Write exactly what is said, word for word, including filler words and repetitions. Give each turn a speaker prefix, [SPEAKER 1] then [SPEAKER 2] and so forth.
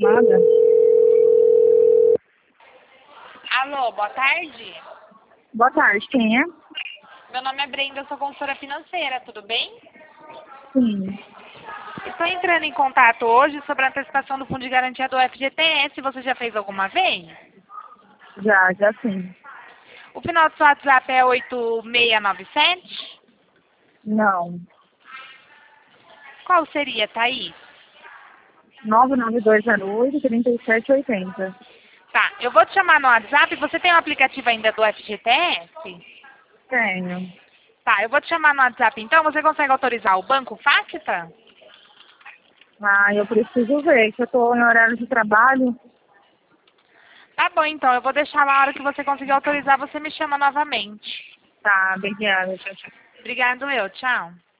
[SPEAKER 1] chamada.
[SPEAKER 2] Alô, boa tarde.
[SPEAKER 1] Boa tarde, quem é?
[SPEAKER 2] Meu nome é Brenda, eu sou consultora financeira, tudo bem?
[SPEAKER 1] Sim,
[SPEAKER 2] Estou entrando em contato hoje sobre a antecipação do Fundo de Garantia do F G T S. Você já fez alguma vez?
[SPEAKER 1] já, já sim.
[SPEAKER 2] O final do seu WhatsApp é oito seis nove sete?
[SPEAKER 1] Não.
[SPEAKER 2] Qual seria, Thaís?
[SPEAKER 1] nove nove dois zero oito, três sete oito zero.
[SPEAKER 2] Tá, eu vou te chamar no WhatsApp. Você tem o aplicativo ainda do F G T S?
[SPEAKER 1] Tenho.
[SPEAKER 2] Tá, eu vou te chamar no WhatsApp então. Você consegue autorizar o banco Facta?
[SPEAKER 1] Ah, eu preciso ver, que eu estou em horário de trabalho.
[SPEAKER 2] Tá bom, então. Eu vou deixar lá a hora que você conseguir autorizar, você me chama novamente.
[SPEAKER 1] Tá, obrigada. Tchau, tchau.
[SPEAKER 2] Obrigado, eu. Tchau.